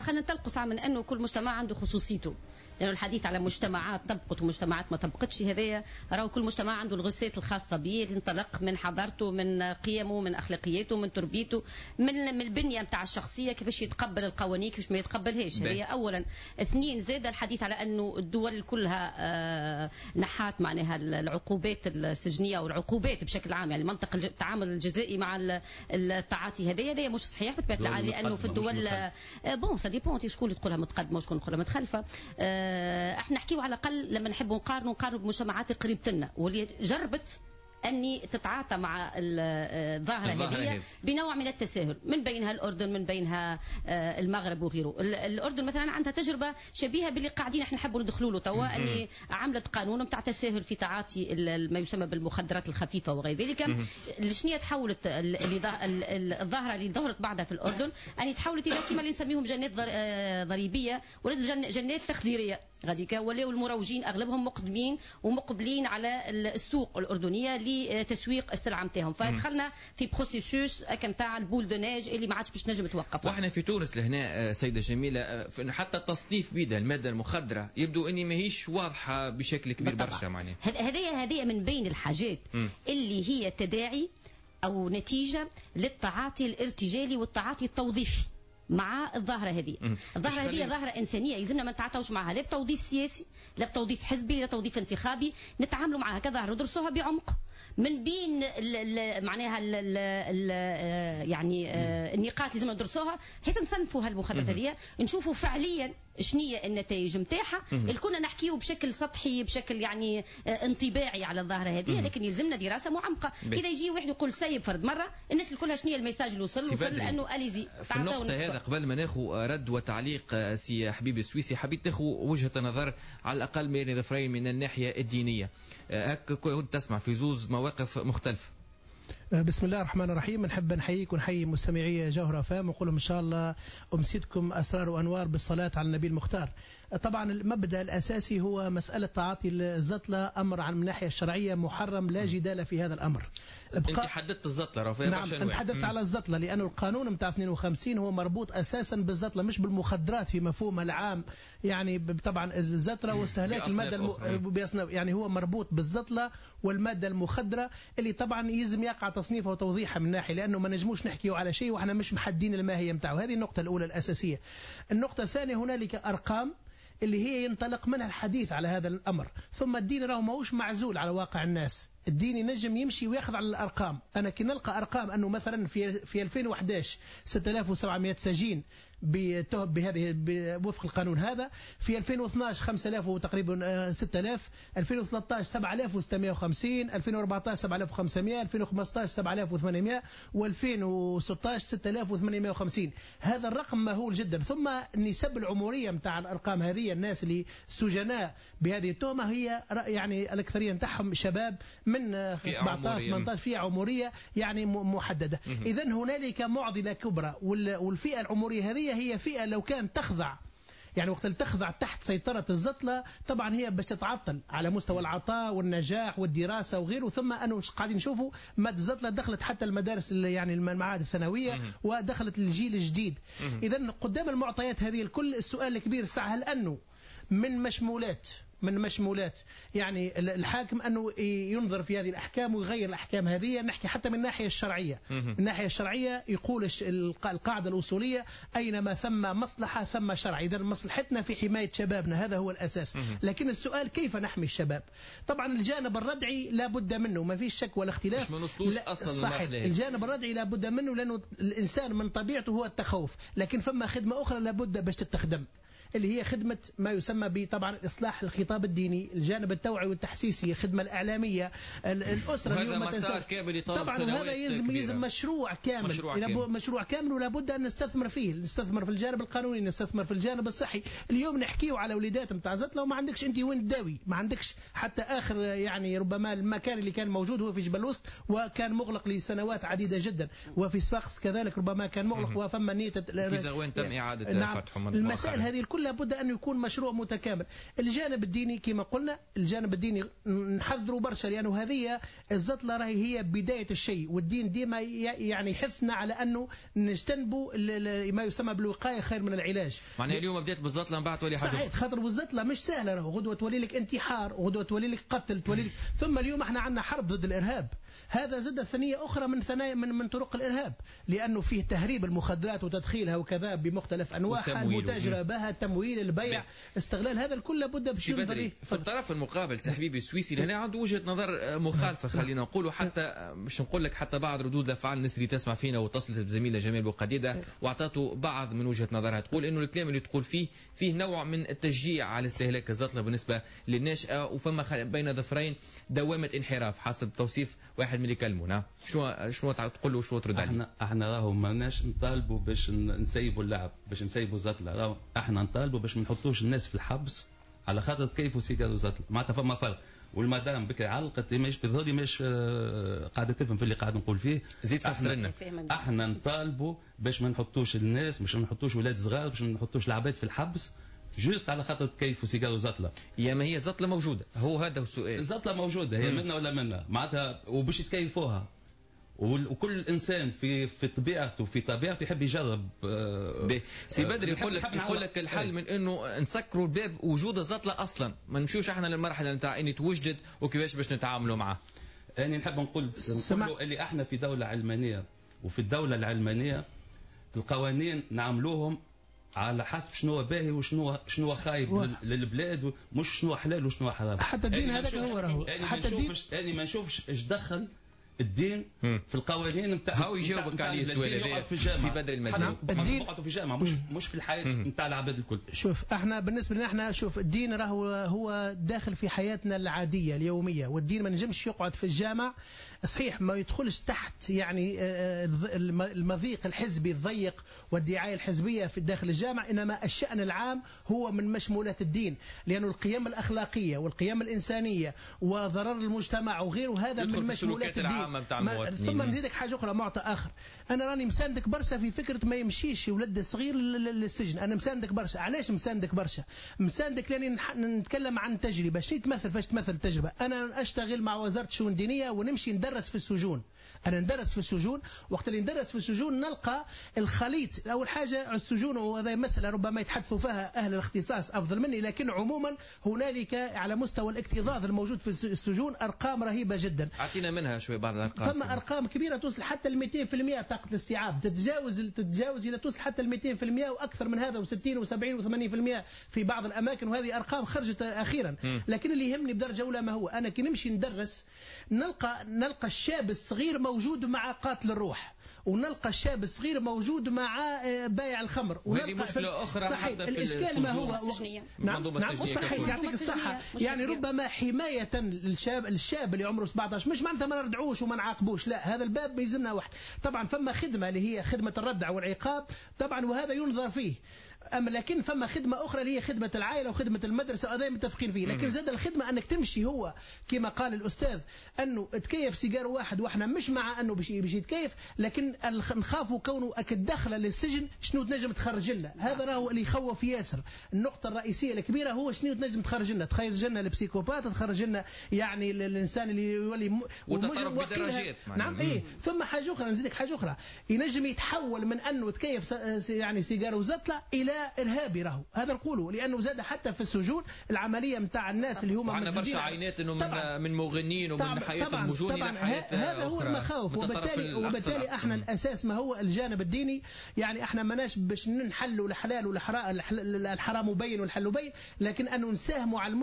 خلينا ننطلقوا ساعة من أنه كل مجتمع عنده خصوصيته، لأنه يعني الحديث على مجتمعات طبقت ومجتمعات ما طبقتش، هذايا راهو كل مجتمع عنده الغسات الخاصة به، ينطلق من حضارته، من قيمه، من أخلاقياته، من تربيته، من البنية متاع الشخصية، كيفاش يتقبل القوانين، كيفاش ما يتقبلهاش. هذه أولا. اثنين، زاد الحديث على أنه الدول كلها نحات معناها العقوبات السجنية والعقوبات بشكل عام، يعني منطق التعامل الجزائي مع التعاطي هذا مش صحيح بطبيعة الحال، لأنه في الدول بون سا ديبون شكون اللي تقولها متقدمة وشكون تقولها متخلفة. احنا نحكيو على الأقل لما نحبوا نقارنوا بمجتمعات قريبة لنا واللي جربت أني تتعاطى مع الظاهرة هذه بنوع من التساهل، من بينها الأردن، من بينها المغرب وغيره. الأردن مثلا عندها تجربة شبيهة باللي قاعدين احنا نحبوا ندخلوا له توا، أني عملت قانون متاع تساهل في تعاطي ما يسمى بالمخدرات الخفيفة وغير ذلك. شنو تحولت الظاهرة اللي ظهرت بعدها في الأردن، أني تحولت إلى كما اللي نسميهم جنات ضريبية ولا جنات تخديرية غاديك، ولاو المروجين اغلبهم مقدمين ومقبلين على السوق الاردنيه لتسويق السلعه نتاعهم، فدخلنا في بروسيسوس نتاع البول دو نيج اللي ما عادش باش نجم توقف. واحنا في تونس لهنا سيده جميله حتى التصنيف بيدها الماده المخدره يبدو اني ماهيش واضحه بشكل كبير برشا معناها. هذه من بين الحاجات اللي هي تداعي او نتيجه للتعاطي الارتجالي والتعاطي التوظيفي مع الظاهرة هذه. الظاهرة هذه ظاهرة إنسانية، يلزمنا ما نتعاطوش معها لا بتوظيف سياسي لا بتوظيف حزبي لا توظيف انتخابي، نتعاملوا معها كظاهرة ندرسوها بعمق من بين معناها يعني النقاط اللي لازم ندرسوها حتى نصنفوا هالمخدرات هذه، نشوفوا فعليا شنية النتائج نتاعها. كنا نحكيه بشكل سطحي بشكل يعني انطباعي على الظاهرة هذه، لكن يلزمنا دراسة معمقة. إذا يجي واحد يقول سايب فرد مرة، الناس الكلها شنية الميساج اللي وصل لأنه أليزي في النقطة هذا قبل ما ناخذ رد وتعليق سي حبيب السويسي، حبيت تاخذ وجهة نظر على الأقل بين ظفرين من الناحية الدينية. هكا كنت تسمع في زوز مواقف مختلفة. بسم الله الرحمن الرحيم. نحب نحييك ونحيي مستمعي جوهرة فام ونقول لهم إن شاء الله أمسيتكم أسرار وأنوار بالصلاة على النبي المختار. طبعا المبدأ الأساسي هو مسألة تعاطي الزطلة أمر عن الناحية الشرعية محرم لا جدال في هذا الأمر. أنت حددت الزطلة. نعم أنت حددت على الزطلة، لأنه القانون متاع 52 هو مربوط أساسا بالزطلة مش بالمخدرات في مفهومها العام، يعني طبعا الزطلة واستهلاك المادة يعني هو مربوط بالزطلة والمادة المخدرة اللي طبعا يلزم يقع تصنيفها وتوضيحها من ناحية، لأنه ما نجموش نحكيوا على شيء وإحنا مش محدين الماهية متاعه. هذه النقطة الأولى الأساسية. النقطة الثانية هنالك أرقام اللي هي ينطلق منها الحديث على هذا الأمر، ثم الدين راه ماهوش معزول على واقع الناس، الدين ينجم يمشي وياخذ على الأرقام. أنا كي نلقى أرقام أنه مثلا في 2011 6700 سجين بهذه وفق القانون هذا، في 2012 5000 وتقريبا 6000، 2013 7650، 2014 7500، 2015 7800، و2016 6850. هذا الرقم مهول جدا. ثم النسب العمرية متاع الأرقام هذه، الناس اللي سجناء بهذه التهمة هي يعني الأكثرية نتاعهم شباب من 17 18 فئة عمرية يعني محددة. إذن هنالك معضلة كبرى، والفئة العمرية هذه هي فئة لو كان تخضع يعني وقت تخضع تحت سيطرة الزطلة طبعا هي باش تتعطل على مستوى العطاء والنجاح والدراسة وغيره. ثم أنه قاعدين نشوفوا مادة الزطلة دخلت حتى المدارس يعني المعاهد الثانوية ودخلت الجيل الجديد. إذن قدام المعطيات هذه الكل السؤال الكبير ساعة هل أنه من مشمولات يعني الحاكم أنه ينظر في هذه الأحكام ويغير الأحكام هذه. نحكي حتى من الناحية الشرعية. من الناحية الشرعية يقول القاعدة الأصولية أينما ثم مصلحة ثم شرع. إذا مصلحتنا في حماية شبابنا هذا هو الأساس. لكن السؤال كيف نحمي الشباب؟ طبعا الجانب الردعي لا بد منه، ما فيش شك ولا اختلاف. صحيح الجانب الردعي لا بد منه، لأنه الإنسان من طبيعته هو التخوف. لكن فما خدمة أخرى لا بد باش تتخدم، اللي هي خدمة ما يسمى بطبعا إصلاح الخطاب الديني، الجانب التوعي والتحسيسي، الخدمة الإعلامية، الأسرة. هذا مسار كامل طبعا هذا يلزم مشروع كامل ولا بد أن نستثمر فيه، نستثمر في الجانب القانوني، نستثمر في الجانب الصحي. اليوم نحكيه على وليدات متاع زطلة وما عندكش أنت وين تداوي، ما عندكش حتى آخر يعني ربما المكان اللي كان موجود هو في جبل الوسط وكان مغلق لسنوات عديدة جدا، وفي صفاقس كذلك ربما كان مغلق وفما نية في زغوان تم إعادة فتحه. المسائل هذه الكل لابد أن يكون مشروع متكامل. الجانب الديني كما قلنا، الجانب الديني نحذروا برشا، لأنه هذه الزطلة راهي هي بداية الشيء، والدين ديما يعني يحثنا على أنه نجتنبوا ما يسمى بالوقاية خير من العلاج. معناها اليوم بديت بالزطلة من بعد تولي حاجة صحيح، خاطر بالزطلة مش سهلة، غدوة تولي لك انتحار، غدوة تولي لك قتل، تولي لك. ثم اليوم احنا عندنا حرب ضد الإرهاب، هذا زد ثنية أخرى من طرق الإرهاب، لأنه فيه تهريب المخدرات وتدخيلها وكذا بمختلف أنواعها، المتاجرة بها، تمويل، البيع، استغلال، هذا الكل لابد باش في الطرف المقابل سي حبيبي السويسي هنا عنده وجهة نظر مخالفة، خلينا نقولوا، حتى مش نقول لك حتى بعض ردود الأفعال الناس اللي تسمع فينا واتصلت بزميلنا جميل بوقديدة واعطته بعض من وجهة نظرها، تقول إنه الكلام اللي تقول فيه نوع من التشجيع على استهلاك الزطلة بالنسبة للناشئة، وفما بين ظفرين دوامة انحراف حسب توصيف واحد من اللي يكلمونا. شنو تقول له وشنو ترد عليه؟ احنا راهو ماناش نطالبوا باش نسيبوا اللعب، باش نسيبوا الزطلة، راهو احنا نطالبوا باش ما نحطوش الناس في الحبس على خاطر كيفوا سيجاروا زطلة، معناتها فما فرق. والمدام بكري علقت مش بذولي مش قاعده تفهم في اللي قاعد نقول فيه. زيد فسر لنا. احنا نطالبوا باش ما نحطوش الناس، باش ما نحطوش ولاد صغار، باش ما نحطوش العباد في الحبس جوست على خاطر كيفوا سيجاروا زطلة. يا ما هي زطلة موجودة، هو هذا السؤال. الزطلة موجودة، هي منا ولا منا، معناتها وباش يتكيفوها. وكل انسان في طبيعته يحب يجرب. سي بدري يقول لك الحل من انه نسكروا الباب وجود الزطلة اصلا، ما نمشيوش احنا للمرحله نتاع اني توجد وكيفاش باش نتعاملوا معاه. انا نحب نقول اللي احنا في دوله علمانيه، وفي الدوله العلمانيه القوانين نعملوهم على حسب شنو باهي وشنو خايب للبلاد، مش شنو حلال وشنو حرام. حتى الدين هذاك هو راهو، حتى الدين انا ما نشوفش ايش دخل الدين في القوانين نتاع هاو يجاوبك عليه السؤال هذا سي بدر المدني. الدين يقعدوا في جامعه مش في الحياه نتاع العباد الكل. شوف احنا بالنسبه لنا احنا شوف الدين راهو هو داخل في حياتنا العاديه اليوميه، والدين ما نجمش يقعد في الجامع، صحيح ما يدخلش تحت يعني المضيق الحزبي الضيق والدعايه الحزبيه في داخل الجامع، انما الشأن العام هو من مشمولات الدين، لانه القيم الاخلاقيه والقيم الانسانيه وضرر المجتمع وغيره هذا من مشمولات الدين. ثم نزيدك حاجه اخرى، معطى اخر، انا راني مساندك برشا في فكره ما يمشيش ولد صغير للسجن، انا مساندك برشا. علاش مساندك برشا؟ مساندك لاني نتكلم عن تجربه. شنو تمثل فاش تمثل التجربه؟ انا اشتغل مع وزاره الشؤون الدينيه ونمشي ندرس في السجون. أنا ندرس في السجون، وقت اللي ندرس في السجون نلقى الخليط. أول حاجة السجون، وهذا مسألة ربما يتحدثوا فيها أهل الاختصاص أفضل مني، لكن عموما هنالك على مستوى الاكتظاظ الموجود في السجون أرقام رهيبة جدا. أعطينا منها شوي بعض الأرقام. ثم أرقام كبيرة توصل حتى ل 200% طاقة الاستيعاب، تتجاوز إلى توصل حتى ل 200% وأكثر من هذا، و60 و70 و80% في بعض الأماكن، وهذه أرقام خرجت أخيرا. لكن اللي يهمني بدرجة أولى ما هو، أنا كي نمشي ندرس نلقى الشاب الصغير موجود مع قاتل الروح، ونلقى الشاب الصغير موجود مع بائع الخمر، وهذه مشكلة أخرى. صحيح الإشكال ما هو نعم صحيح يعطيك الصحة، يعني ربما حماية الشاب اللي عمره 17، مش معناتها ما نردعوش وما نعاقبوش، لا، هذا الباب بيلزمنا واحد. طبعا فما خدمة اللي هي خدمة الردع والعقاب طبعا، وهذا ينظر فيه. أما لكن فما خدمة أخرى اللي هي خدمة العائلة وخدمة المدرسة، هذا متفقين فيه. لكن زاد الخدمة أنك تمشي، هو كما قال الأستاذ أنه تكيف سيجار واحد، وإحنا مش مع أنه بيش يتكيف، لكن نخافوا كونه أكدخل للسجن شنو تنجم تخرج لنا. هذا راهو اللي يخوف ياسر. النقطة الرئيسية الكبيرة هو شنو تنجم تخرج لنا، تخرج لنا البسيكوبات، تخرج لنا يعني الإنسان اللي يولي وتطرف بدرجات. نعم إيه. ثم حاجة أخرى، نزيدك حاجة أخرى، ينجم يتحول من أنه تكيف يعني سيجار وزطلة إلى إرهابي راهو. هذا نقوله لأنه زاد حتى في السجون العملية متاع الناس اللي هم وعندنا برشا عينات انه من مغنيين ومن حياة المجون الى حياة هذا هو المخاوف. وبالتالي احنا الاساس ما هو الجانب الديني، يعني احنا ماناش باش نحلوا الحلال والحرام مبين والحل مبين، لكن انه نساهموا على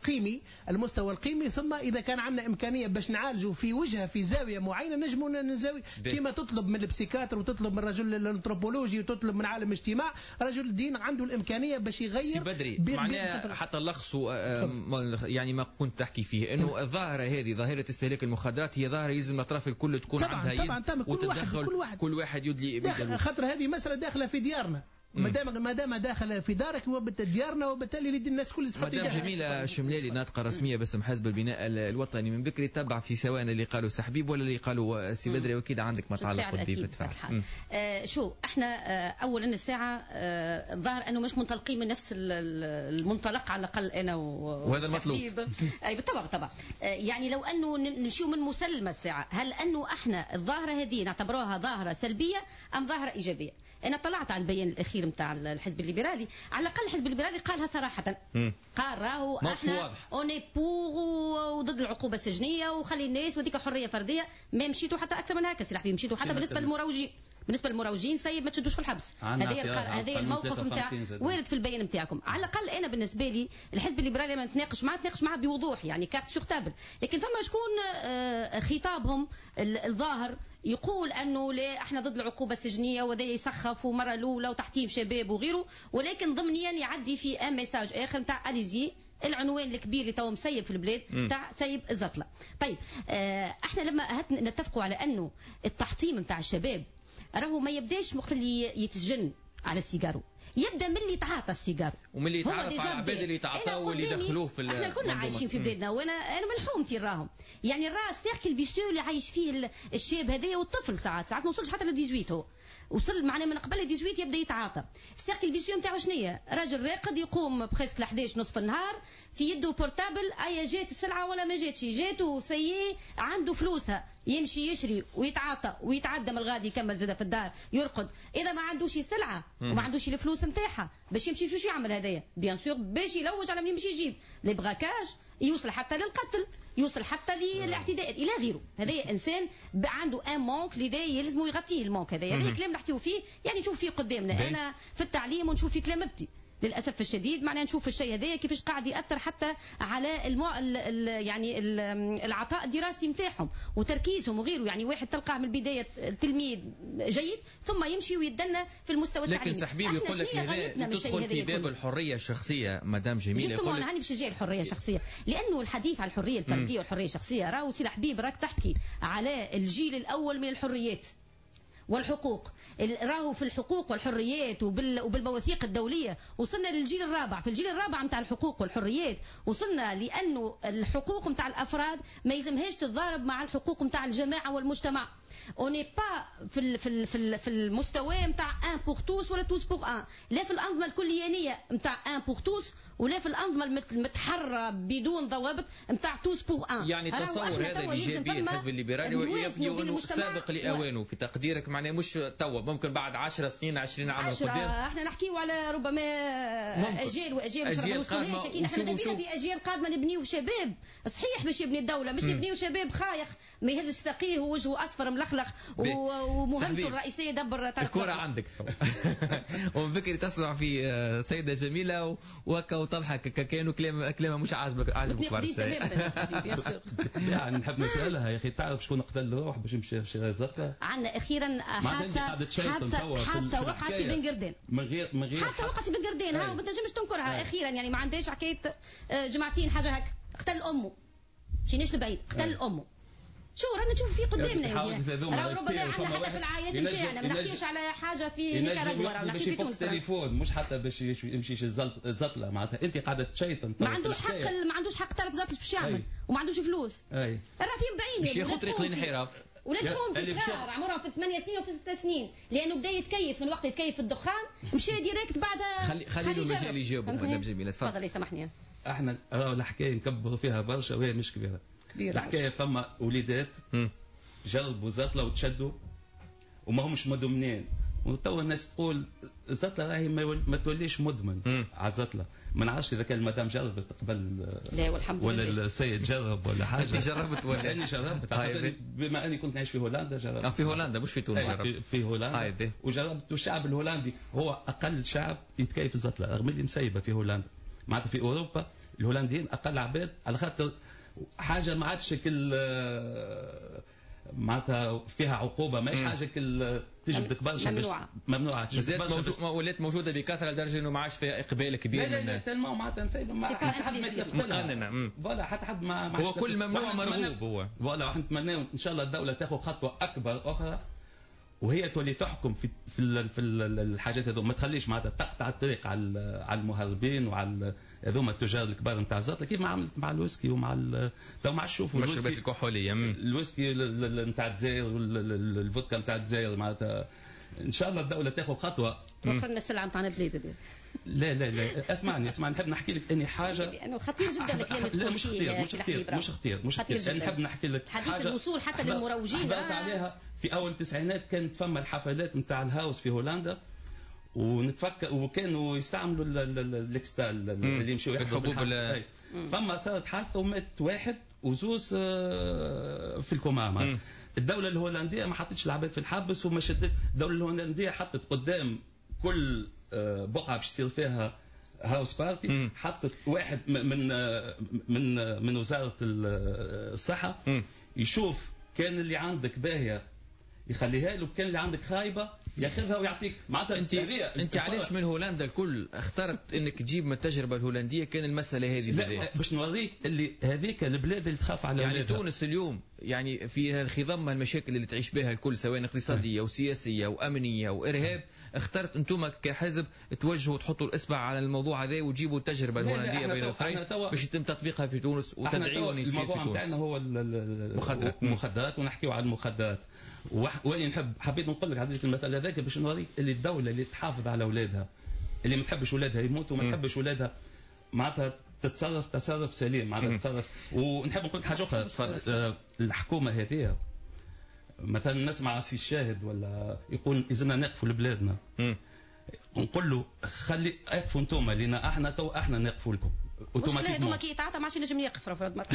المستوى القيمي. ثم اذا كان عندنا امكانيه باش نعالجوا في وجهه في زاويه معينه نجموا نزاوي، كما تطلب من البسيكاتر وتطلب من رجل الانثروبولوجي وتطلب من عالم الاجتماع، رجل الدين عنده الامكانيه باش يغير. سي بدري معناها حتى لخصوا يعني ما كنت تحكي فيه انه الظاهره هذه ظاهره استهلاك المخدرات هي ظاهره يلزم الاطراف الكل تكون عندها يد وتتدخل كل واحد يدلي خاطر هذه مساله داخله في ديارنا. ما دام داخل في دارك ديارنا، وبالتالي يريد الناس كل تحط مدام جميلة شملالي ناطقة رسمية باسم حزب البناء الوطني من بكري، تبع في سواء اللي قالوا سحبيب ولا اللي قالوا سي بدري، واكيد عندك ما تعلق بالضيف تفعل. شو احنا اولا الساعه ظهر انه مش منطلقين من نفس المنطلق على الاقل انا وهذا المطلوب. اي بالطبع طبعا. يعني لو انه نمشيو من مسلمه الساعه، هل انه احنا الظاهره هذه نعتبروها ظاهره سلبيه ام ظاهره ايجابيه؟ انا طلعت على البيان الاخير نتاع الحزب الليبرالي، على الاقل الحزب الليبرالي قالها صراحه، قال راهو احنا اوني بور وضد العقوبه السجنيه وخلي الناس وديك حريه فرديه. ما مشيتوا حتى اكثر من هكا سي الحبيب، مشيتوا حتى بالنسبه للمروجين سيب ما تشدوش في الحبس. هذا الموقف نتاع وارد في البيان نتاعكم. على الاقل انا بالنسبه لي الحزب الليبرالي لما نتناقش معاه بوضوح، يعني كارت سور تابل، لكن فما شكون خطابهم الظاهر يقول انه لا احنا ضد العقوبه السجنيه وذا يسخف ومره الاولى وتحتيم شباب وغيره، ولكن ضمنيا يعدي في ان ميساج اخر نتاع اليزي، العنوان الكبير اللي تو مسيب في البلاد تاع سيب الزطله. طيب احنا لما نتفقوا على انه التحطيم نتاع الشباب راهو ما يبداش وقت اللي يتسجن على السيجارو، يبدا من اللي يتعاطى السيجارو ومن اللي يتعرف على العباد اللي يتعاطاو واللي يدخلوه في احنا كلنا عايشين في بلادنا، وانا من حومتي راهم، يعني الراه السيركل فيسيو اللي عايش فيه الشاب هذايا والطفل، ساعات ما وصلش حتى ل 18 هو وصل معنا من قبل 18 يبدا يتعاطى. السيركل فيسيو نتاعو شنيا؟ راجل راقد يقوم بريسك ل 11 نصف النهار في يده بورتابل، ايا جات السلعه ولا ما جاتش، جاتو سيي عنده فلوسها، يمشي يشري ويتعاطى ويتعدى من الغادي يكمل زاده في الدار يرقد. اذا ما عندوش السلعه وما عندوش الفلوس نتاعها باش يمشي باش يعمل هذايا؟ بيان سور باش يلوج على من يمشي يجيب لي براكاج، يوصل حتى للقتل، يوصل حتى للاعتداء الى غيره. هذا انسان عنده ان مونك لذا يلزمو يغطيه المونك هذا. هذا كلام نحكيو فيه، يعني نشوف فيه قدامنا انا في التعليم ونشوف في تلامذتي للاسف الشديد، معناها نشوف الشيء هذايا كيفاش قاعد ياثر حتى على يعني العطاء الدراسي نتاعهم وتركيزهم وغيره. يعني واحد تلقاه من البدايه تلميذ جيد ثم يمشي ويدنا في المستوى التعليمي. لكن صاحبي يقول لك تدخل في باب الحريه الشخصيه مدام جميله. يقول انا هاني باش نجي الحريه الشخصيه، لانه الحديث عن الحريه الفرديه والحريه الشخصيه راهو سي حبيب راك تحكي على الجيل الاول من الحريات والحقوق. راهو في الحقوق والحريات وبالمواثيق الدولية وصلنا للجيل الرابع. في الجيل الرابع متاع الحقوق والحريات وصلنا لأنه الحقوق متاع الأفراد ما يلزمهاش تتضارب مع الحقوق متاع الجماعة والمجتمع. on n'est pas في المستوى متاع ان بور توس ولا توس بور ان، لا في الانظمه الكليانيه متاع ان بور توس ولا في الانظمه المتحرره بدون ضوابط متاع توس بور ان. يعني تصور هذا الايجابي الحزب الليبرالي سابق لاوانه في تقديرك، معناه مش توا، ممكن بعد 10 سنين 20 عام قدام احنا نحكيو على ربما اجيال واجيال قادمه. احنا دابا في اجيال قادمه نبنيو شباب صحيح باش يبني الدوله، مش نبنيو شباب خايخ ما يهزش ساقيه ووجهه اصفر ملخلخ ومهمته الرئيسيه دبر الكره عندك. ومن فكري تسمع في سيده جميله وهكا وتضحك كانوا كلامها مش عاجبك برشا. يعني نحب نسالها يا اخي، تعرف شكون قتل روح باش يمشي غزه؟ عندنا اخيرا حتى وقعت في بن قردان من غير حتى وقعت في بن قردان ها ما تنجمش تنكرها. اخيرا يعني ما عندهاش حكايه جماعتين حاجه هكا، قتل امه مشيناش لبعيد، قتل امه. شو رانا نشوف فيه قدامنا راهو ربما عندنا حتى في العائلات نتاعنا ما نحكيوش على حاجه في نيكاراغوا، راهو نحكي في تونس. تليفون مش حتى باش يمشيش الزطله معناتها انت قاعده تشيطن، ما عندوش حق تلف زطل باش يعمل وما عندوش فلوس. راه فيهم بعين مش ياخذ طريق الانحراف. ولادهم في صغار عمرهم في 8 سنين وفي 6 سنين، لانه بدا يتكيف من وقت يتكيف في الدخان مشى ديريكت بعدها. خلي له مجال يجاوب مدام جميله. تفضل يسامحني. احنا الحكايه نكبروا فيها برشا وهي مش كبيره. الحكايه فما وليدات جربوا زطله وتشدوا وما همش مدمنين، وتوا الناس تقول الزطله راهي ما توليش مدمن على الزطله. ما نعرفش اذا كان المدام جربت قبل لا والحمد لله، ولا السيد جرب ولا حاجه. انت جربت ولا؟ انا جربت بما اني كنت نعيش في هولندا. جربت في هولندا مش في تونس. في هولندا وجربت. والشعب الهولندي هو اقل شعب يتكيف الزطله رغم اللي مسيبه في هولندا. معناتها في اوروبا الهولنديين اقل عباد على خاطر حاجه ما عادش معناتها فيها عقوبه، ماهيش حاجه تجبدك برشا ممنوعه ولات موجوده بكثره لدرجه انه ما عادش فيها اقبال كبير. لا تنمو معناتها مسيبه ما حتى حد ما مقننه ولا حتى حد ما هو كل ممنوع مرغوب. هو ولا نتمنى ان شاء الله الدوله تاخذ خطوه اكبر اخرى وهي تولي تحكم في الحاجات هذو، ما تخليش معناتها تقطع الطريق على المهربين وعلى هذوما التجار الكبار نتاع الزطله، كيف ما عملت مع الويسكي ومع مع الشوف المشروبات الكحوليه، الويسكي نتاع الجزائر والفودكا نتاع الجزائر. معناتها ان شاء الله الدوله تاخذ خطوه. وفرنا السلعه نتاعنا بلاد. لا اسمعني نحب نحكي لك اني حاجه لانه خطير جدا الكلام اللي تقول فيه. مش خطير. نحب نحكي لك حديث الوصول حتى للمروجين عليها في اول التسعينات كانت فما الحفلات نتاع الهاوس في هولندا، ونتفكر وكانوا يستعملوا الاكستال اللي يمشوا يحبوا فما صارت حادثه ومات واحد وزوز في الكمامه. الدوله الهولنديه ما حطتش العباد في الحبس وما شدت. الدوله الهولنديه حطت قدام كل بقعه باش يصير فيها هاوس بارتي، حطت واحد من وزاره الصحه يشوف كان اللي عندك باهيه يخليها له، كان اللي عندك خايبه ياخذها ويعطيك. معناتها انت علاش من هولندا الكل اخترت انك تجيب من التجربه الهولنديه؟ كان المساله هذه باش نوريك اللي هذيك البلاد اللي تخاف على يعني تونس اليوم يعني في الخضم المشاكل اللي تعيش بها الكل سواء اقتصاديه وسياسيه وامنيه وارهاب، اخترت انتم كحزب توجهوا وتحطوا الاصبع على الموضوع هذا وتجيبوا التجربه الهولنديه بين الاخرين باش يتم تطبيقها في تونس وتدعيون يصير في تونس. الموضوع نتاعنا هو المخدرات ونحكيوا على المخدرات. وين حبيت نقول لك هذيك المثل هذاك باش نوريك اللي الدوله اللي تحافظ على اولادها، اللي ما تحبش اولادها يموتوا وما تحبش اولادها معناتها تتصرف تصرف سليم، معناتها تتصرف. ونحب نقول لك حاجه اخرى، الحكومه هذه مثلا نسمع سي الشاهد ولا يقول لازمنا نقفوا لبلادنا، نقول له خلي اقفوا انتم لنا احنا تو احنا نقفوا لكم. مشكلة هذوما كي يتعاطى ما عادش ينجم يقف رفض مرة.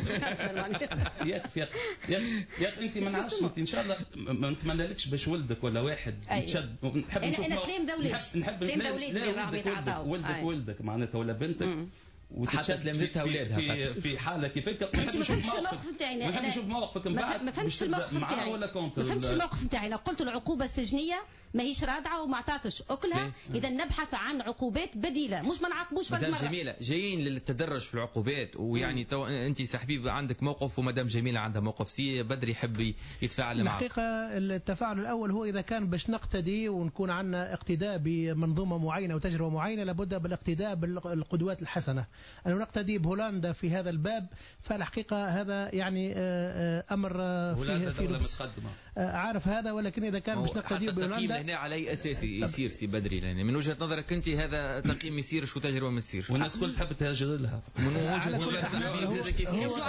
يا انت ما نعرفش انت ان شاء الله ما نتمنالكش باش ولدك ولا واحد يتشد. نحب نشوف انا كلام دولتي، كلام دولتي اللي راهم يتعاطاو. ولدك معناتها ولا بنتك حتى تلمذتها اولادها في حاله كيفك انت ما فهمتش الموقف نتاعي. انا نشوف موقفك من بعد ما فهمتش الموقف نتاعي. ما فهمتش الموقف نتاعي. انا قلت العقوبه السجنيه ماهيش رادعه وما عطاتش اكلها، اذا نبحث عن عقوبات بديله، مش ما نعاقبوش في المره. جميله جايين للتدرج في العقوبات، ويعني انت سحبيب عندك موقف ومدام جميله عندها موقف. سي بدري يحب يتفاعل معك. الحقيقه التفاعل الاول هو اذا كان باش نقتدي ونكون عندنا اقتداء بمنظومه معينه وتجربه معينه لابد بالاقتداء بالقدوات الحسنه. أن نقتدي بهولندا في هذا الباب، فالحقيقة هذا يعني أمر فيه متقدمة عارف هذا. ولكن إذا كان باش نقتدي بهولندا هنا على أي أساس يصير سي بدري؟ لأن من وجهة نظرك أنت هذا تقييم يصيرش وتجربة ما يصيرش، والناس كل تحب تهاجر لها. من وجهة نظرك كيف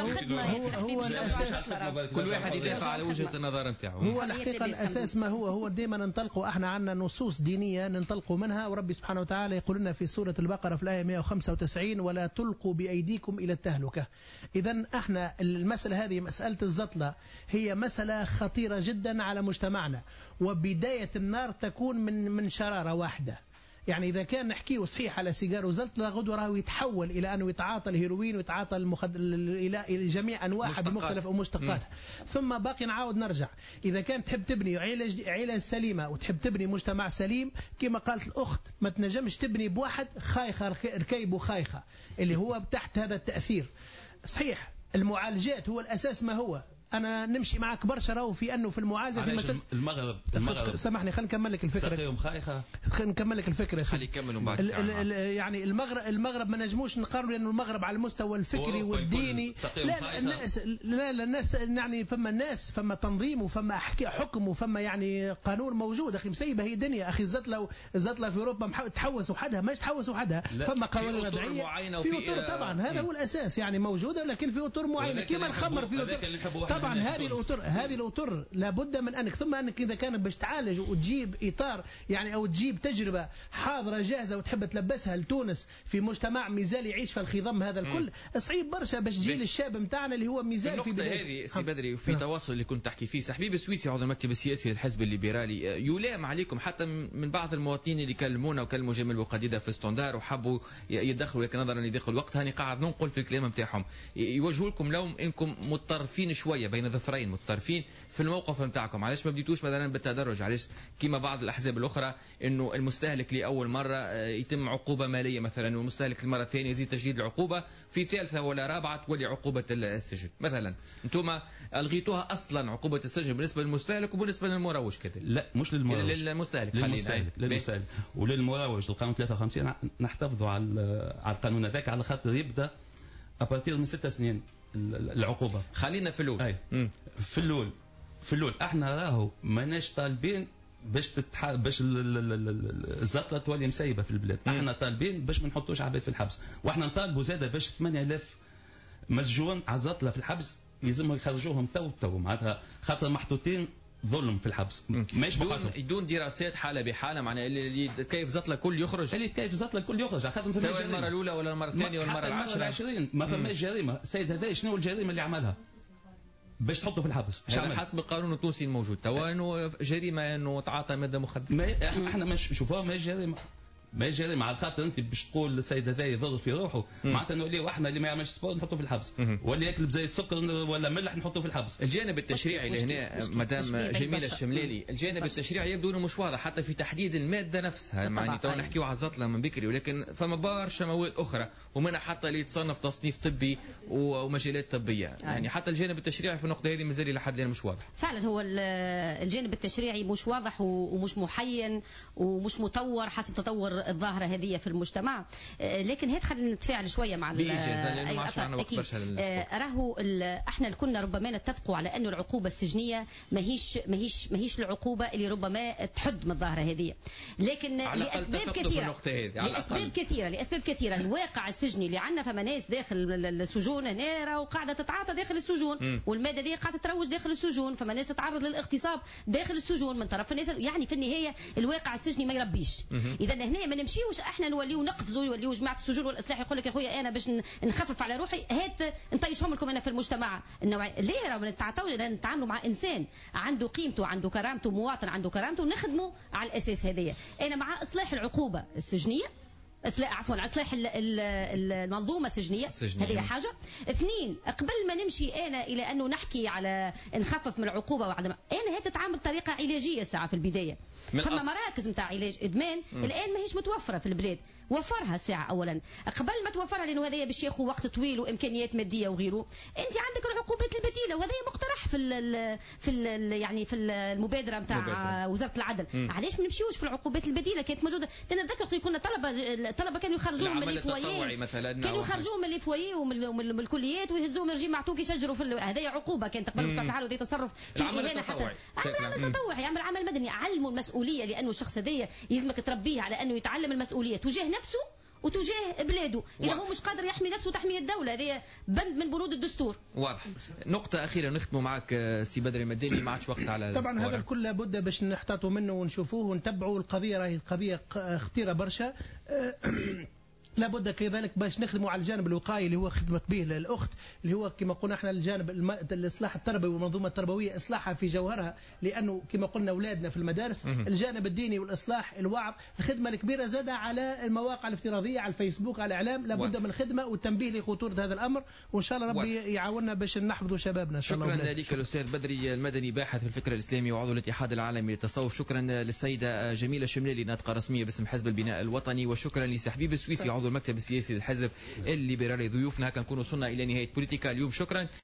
كل واحد يدافع على وجهة النظر نتاعو. هو الحقيقة الأساس ما هو دائما ننطلقوا احنا عندنا نصوص دينية ننطلقوا منها، وربي سبحانه وتعالى يقول لنا في سورة البقرة في الآية 195 ولا تلقوا بأيديكم إلى التهلكة. إذن احنا المسألة هذه مسألة الزطلة هي مسألة خطيرة جدا على مجتمعنا، وبداية النار تكون من شرارة واحدة. يعني إذا كان نحكيه صحيح على سيجار وزلطة غدوة راهو يتحول إلى أنه يتعاطى الهيروين ويتعاطى إلى جميع أنواعها بمختلف مشتقاتها. ثم باقي نعاود نرجع، إذا كانت تحب تبني عيلة سليمة وتحب تبني مجتمع سليم كما قالت الأخت ما تنجمش تبني بواحد خايخة ركيبه خايخة اللي هو تحت هذا التأثير. صحيح المعالجات هو الأساس ما هو. أنا نمشي معك برشا راهو في أنه في المعالجة في مسألة المغرب سامحني خلينا نكمل لك الفكرة. خلينا نكمل لك الفكرة. خلي يكملوا بعد. يعني المغرب ما نجموش نقارنوا لأنه المغرب على المستوى الفكري والديني لا الناس يعني فما تنظيم وفما حكم وفما يعني قانون موجود. أخي مسيبة هي دنيا. أخي الزطلة في أوروبا تحوس وحدها ماش تحوس وحدها. فما قوانين وضعية في أطر طبعا هذا هو الأساس يعني موجودة، لكن في أطر معينة كما الخمر في أطر. طبعا هذه الأطر لابد من أنك ثم أنك إذا كان باش تعالج وتجيب إطار يعني أو تجيب تجربة حاضرة جاهزة وتحب تلبسها لتونس في مجتمع ميزال يعيش في الخضم هذا الكل صعيب برشا باش جيل الشاب متاعنا اللي هو ميزال في النقطة هذه سي بدري. وفي تواصل اللي كنت تحكي فيه سحبيب السويسي عضو المكتب السياسي للحزب الليبرالي يلام عليكم حتى من بعض المواطنين اللي كلمونا وكلموا جمال بوقديدة في ستاندار وحبوا يدخلوا لكن نظرا يدخل الوقت هاني قاعد ننقل في الكلام نتاعهم يوجهوا لكم لوم انكم متطرفين شوية شويه بين ظفرين متطرفين في الموقف نتاعكم. علاش ما بديتوش مثلا بالتدرج؟ علاش كيما بعض الاحزاب الاخرى انه المستهلك لاول مره يتم عقوبه ماليه مثلا، والمستهلك المره الثانيه يزيد تجديد العقوبه، في ثالثه ولا رابعه تولي عقوبه السجن مثلا. انتم الغيتوها اصلا عقوبه السجن بالنسبه للمستهلك وبالنسبه للمروج كذا؟ لا مش للمروج، للمستهلك. للمستهلك وللمروج. القانون 53 نحتفظوا على القانون هذاك على خاطر يبدا ابارتير من 6 سنين العقوبه. خلينا في الاول. في الاول احنا راهو ماناش طالبين باش باش الزطله تولي مسيبه في البلاد. احنا طالبين باش ما نحطوش عباد في الحبس، واحنا نطالبوا زاده باش 8000 مسجون على الزطله في الحبس يلزمهم يخرجوهم تو معناتها خاطر محطوطين ظلم في الحبس. ماهيش بدون دراسات حاله بحاله، معناها اللي يتكيف زطله الكل يخرج، اللي يتكيف زطله الكل يخرج خاطر سواء المره الاولى ولا المره الثانيه ولا المره العاشرة. ما فماش جريمه. السيد هذا شنو الجريمه اللي عملها باش تحطه في الحبس؟ حسب القانون التونسي الموجود توا انه جريمه انه تعاطى ماده مخدره. احنا مش شوفوها ما جريمه، ما جريمه على خاطر انت باش تقول السيد هذا يضر في روحه معناتها نوليو احنا اللي ما يعملش سبور نحطه في الحبس، واللي ياكل بزيت سكر ولا ملح نحطه في الحبس. الجانب التشريعي لهنا مدام جميله الشملالي، الجانب التشريعي يبدو انه مش واضح حتى في تحديد الماده نفسها. يعني تو نحكيو على الزطله من بكري، ولكن فما برشا مواد اخرى ومنها حتى اللي يتصنف تصنيف طبي ومجالات طبيه. يعني حتى الجانب التشريعي في النقطه هذه مازال لحد الان مش واضح. فعلا هو الجانب التشريعي مش واضح ومش محين ومش مطور حسب تطور الظاهره هذه في المجتمع. لكن هيك خلينا نتفاعل شويه مع راهو احنا كنا ربما نتفقوا على انه العقوبه السجنيه ماهيش العقوبه اللي ربما تحد من الظاهره هذه، لكن لاسباب كثيره الواقع السجني اللي عندنا. فما ناس داخل السجون هنا راهو قاعده تتعاطى داخل السجون، والماده دي قاعده تروج داخل السجون. فما ناس تتعرض للاغتصاب داخل السجون من طرف الناس. يعني في النهايه الواقع السجني ما يربيش. اذا هنا ما نمشيوش احنا نوليو نقفزوا يوليو جماعه السجون والاصلاح يقول لك يا خويا انا باش نخفف على روحي هات نطيشهم لكم انا في المجتمع. ليه راهو نتعاملوا مع انسان عنده قيمته عنده كرامته، مواطن عنده كرامته، ونخدموا على الاساس هذايا. انا مع اصلاح العقوبه السجنيه، اصلاح المنظومه السجنيه. هذه حاجه. اثنين، قبل ما نمشي انا الى انه نحكي على نخفف من العقوبه وعدم، انا هي تتعامل بطريقه علاجيه الساعه في البدايه. فما مراكز نتاع علاج ادمان الان ماهيش متوفره في البلاد. وفرها الساعه اولا قبل ما توفرها، لانه هذايا باش ياخذ وقت طويل وامكانيات ماديه وغيره. انت عندك العقوبات البديله وهذا مقترح يعني في المبادره نتاع وزاره العدل. علاش ما نمشيوش في العقوبات البديله كانت موجوده؟ نتذكر كنا الطلبه كانوا يخرجوهم من الفواييه، كانوا يخرجوهم من الفواييه ومن الكليات ويهزوهم رجيم معتوك يشجروا في هذه عقوبه كانت تقبل بطبيعه الحال ودي تصرف في اهانه. حتى عمل تطوعي يعمل عمل مدني، علموا المسؤوليه، لانه الشخص هذايا يلزمك تربيه على انه يتعلم المسؤوليه تجاه نفسه وتجاه بلاده. اذا هو مش قادر يحمي نفسه وتحميه الدوله، هذه بند من بنود الدستور. واضح. نقطه اخيره نختموا معك سي بدري مداني، ما عادش وقت على طبعا هذا الكل لابد باش نحتاطوا منه ونشوفوه ونتبعوا. القضيه راهي قضيه خطيره برشا. لابد كذلك باش نخدموا على الجانب الوقائي اللي هو خدمة به للأخت، اللي هو كما قلنا احنا الجانب الإصلاح التربوي والمنظومة التربوية إصلاحها في جوهرها، لأنه كما قلنا أولادنا في المدارس. الجانب الديني والإصلاح الوعظ، الخدمة الكبيرة زادة على المواقع الافتراضية على الفيسبوك على الإعلام. لابد من خدمة والتنبيه لخطورة هذا الأمر، وإن شاء الله ربي يعاوننا باش نحفظوا شبابنا. شكرا لك الأستاذ بدري المدني باحث في الفكر الإسلامي وعضو الاتحاد العالمي للتصوف. شكرا للسيدة جميلة الشملالي ناطقة رسمية باسم حزب البناء الوطني. وشكرا لسحبيب السويسي عضو المكتب السياسي الحزب الليبرالي. ضيوفنا هكا نكون وصلنا الى نهايه بوليتيكا اليوم. شكرا.